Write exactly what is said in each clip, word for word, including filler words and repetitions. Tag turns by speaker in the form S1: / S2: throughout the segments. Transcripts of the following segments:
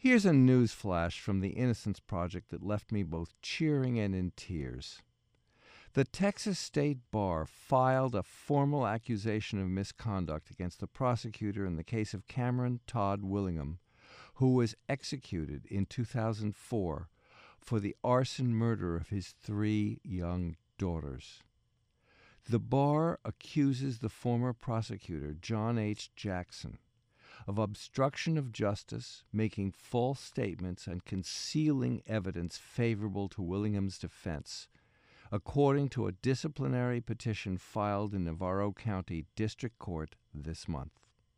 S1: Here's a news flash from the Innocence Project that left me both cheering and in tears. The Texas State Bar filed a formal accusation of misconduct against the prosecutor in the case of Cameron Todd Willingham, who was executed in two thousand four for the arson murder of his three young daughters. The bar accuses the former prosecutor, John H. Jackson, of obstruction of justice, making false statements, and concealing evidence favorable to Willingham's defense, according to a disciplinary petition filed in Navarro County District Court this month.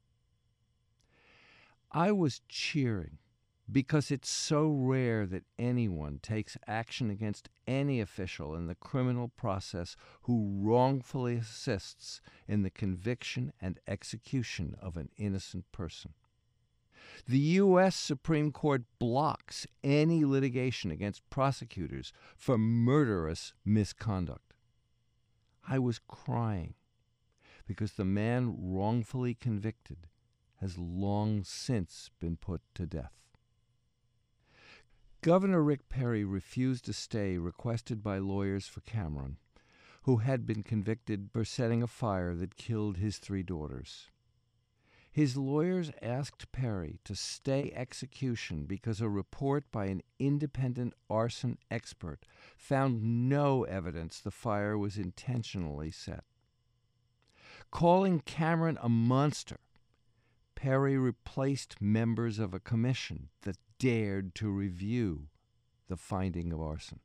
S1: I was cheering because it's so rare that anyone takes action against any official in the criminal process who wrongfully assists in the conviction and execution of an innocent person. The U S Supreme Court blocks any litigation against prosecutors for murderous misconduct. I was crying because the man wrongfully convicted has long since been put to death. Governor Rick Perry refused a stay requested by lawyers for Cameron, who had been convicted for setting a fire that killed his three daughters. His lawyers asked Perry to stay execution because a report by an independent arson expert found no evidence the fire was intentionally set. Calling Cameron a monster, Perry replaced members of a commission that dared to review the finding of arson.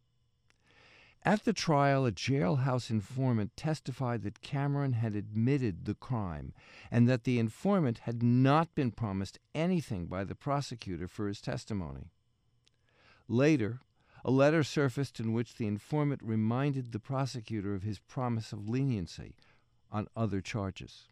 S1: At the trial, a jailhouse informant testified that Cameron had admitted the crime and that the informant had not been promised anything by the prosecutor for his testimony. Later, a letter surfaced in which the informant reminded the prosecutor of his promise of leniency on other charges.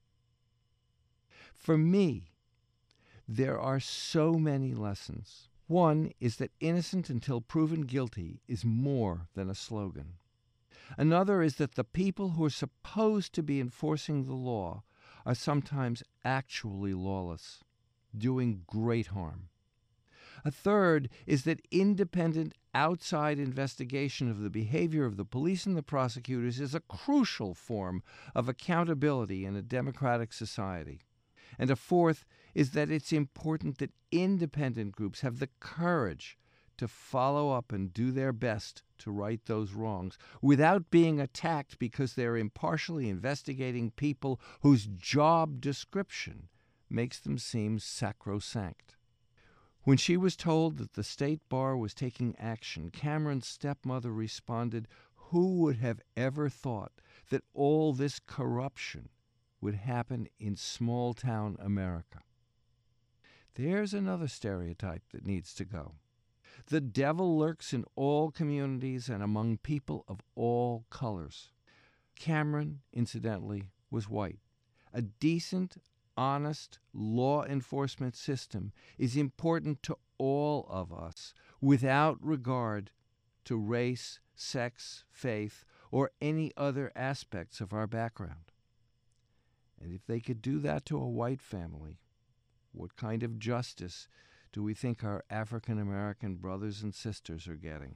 S1: For me, there are so many lessons. One is that innocent until proven guilty is more than a slogan. Another is that the people who are supposed to be enforcing the law are sometimes actually lawless, doing great harm. A third is that independent outside investigation of the behavior of the police and the prosecutors is a crucial form of accountability in a democratic society. And a fourth is that it's important that independent groups have the courage to follow up and do their best to right those wrongs without being attacked because they're impartially investigating people whose job description makes them seem sacrosanct. When she was told that the state bar was taking action, Cameron's stepmother responded, "Who would have ever thought that all this corruption would happen in small-town America?" There's another stereotype that needs to go. The devil lurks in all communities and among people of all colors. Cameron, incidentally, was white. A decent, honest law enforcement system is important to all of us without regard to race, sex, faith, or any other aspects of our background. And if they could do that to a white family, what kind of justice do we think our African American brothers and sisters are getting?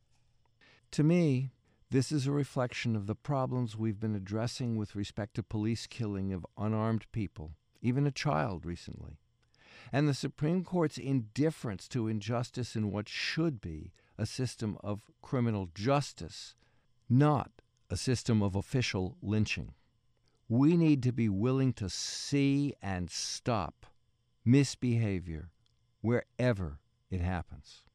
S1: To me, this is a reflection of the problems we've been addressing with respect to police killing of unarmed people, even a child recently, and the Supreme Court's indifference to injustice in what should be a system of criminal justice, not a system of official lynching. We need to be willing to see and stop misbehavior wherever it happens.